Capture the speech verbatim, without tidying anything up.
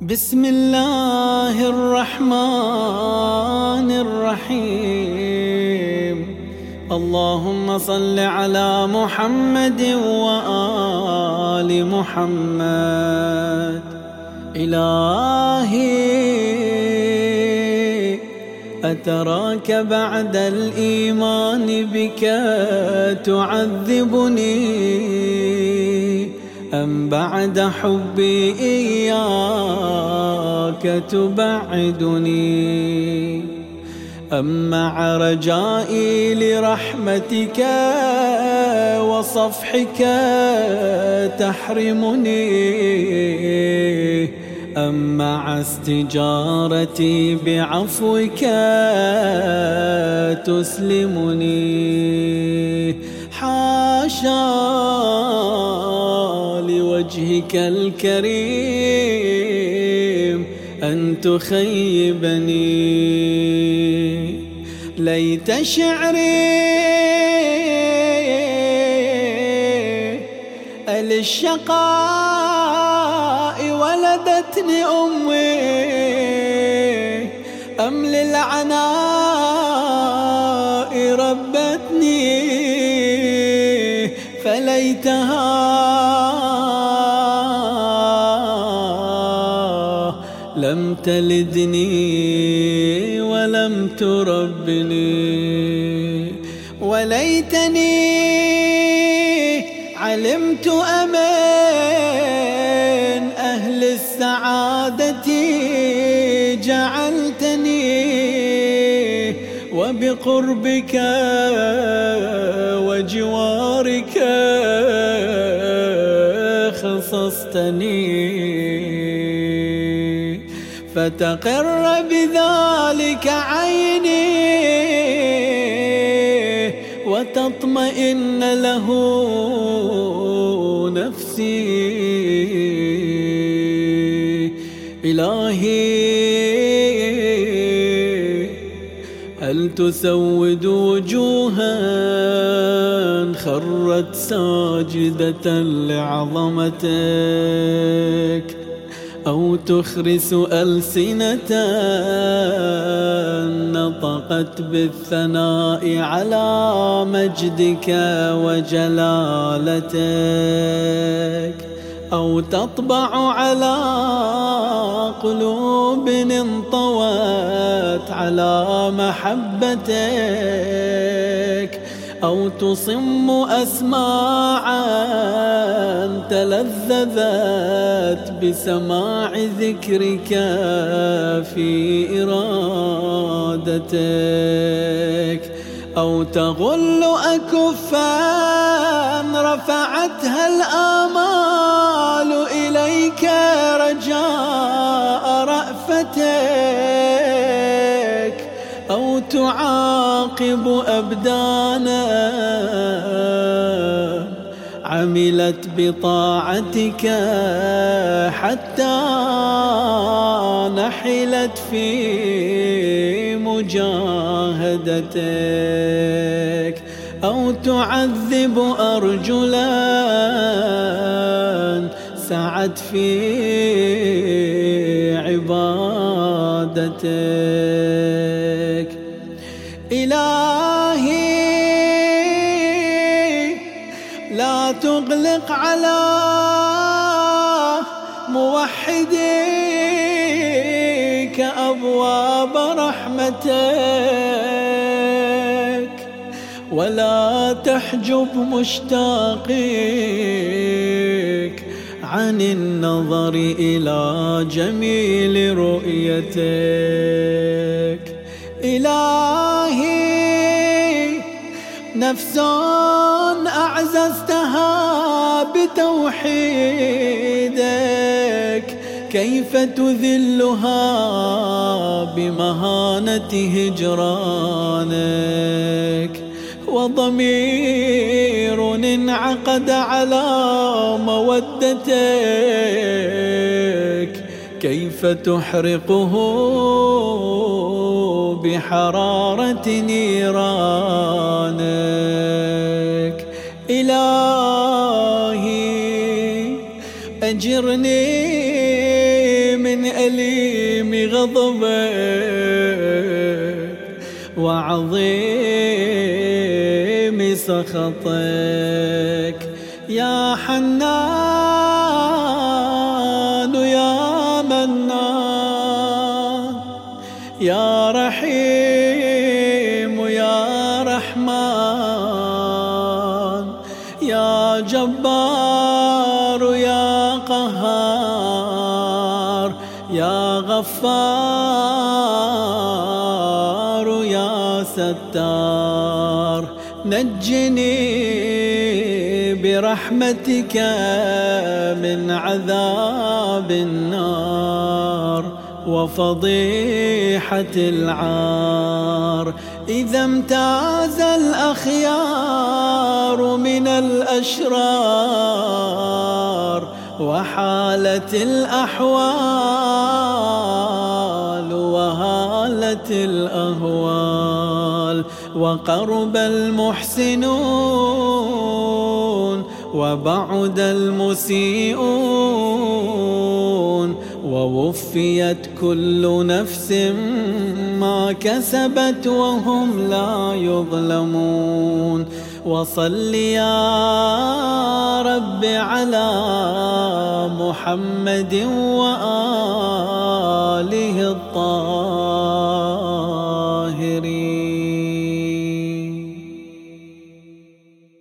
بسم الله الرحمن الرحيم. اللهم صل على محمد وآل محمد. إلهي أتراك بعد الإيمان بك تعذبني، أم بعد حبي إياك تبعدني، أم مع رجائي لرحمتك وصفحك تحرمني، أم مع استجارتي بعفوك تسلمني. حاشا لوجهك الكريم أن تخيبني، ليت شعري للشقاء ولدتني أمي، أم للعناء ربتني، فليتها لم تلدني ولم تربني. وليتني علمت أمن أهل السعادة جعلتني، وبقربك وجوارك خصصتني، فتقر بذلك عيني وتطمئن له نفسي. إلهي هل تسود وجوها خرت ساجدة لعظمتك، أو تخرس ألسنة نطقت بالثناء على مجدك وجلالتك، أو تطبع على قلوب انطوت على محبتك، أو تصم أسماعا تلذذت بسماع ذكرك في إرادتك، أو تغل أكفا رفعتها الآمال إليك رجاء رأفتك، أو تعاقب أبدانا عملت بطاعتك حتى نحلت في مجاهدتك، أو تعذب أرجلا سعت في عبادتك. إلهي لا تغلق على موحديك أبواب رحمتك، ولا تحجب مشتاقيك عن النظر إلى جميل رؤيتك. إلهي نفس أعززتها بتوحيدك، كيف تذلها بمهانة هجرانك، وضمير انعقد على مودتك، كيف تحرقه بحرارة نيرانك. إلهي أجرني من غضبك وعظيم سخطك. يا حنان يا منان يا رحيم يا رحمن يا جبار يا قهار يا غفار يا ستار. نجني برحمتك من عذاب النار وفضيحة العار. إذا امتاز الأخيار من الأشرار وحالت الأحوال وهالت الأهوال وقرب المحسنون وبعد المسيئون ووفيت كل نفس ما كسبت وهم لا يظلمون. وصل يا رب على محمد وآله الطاهرين.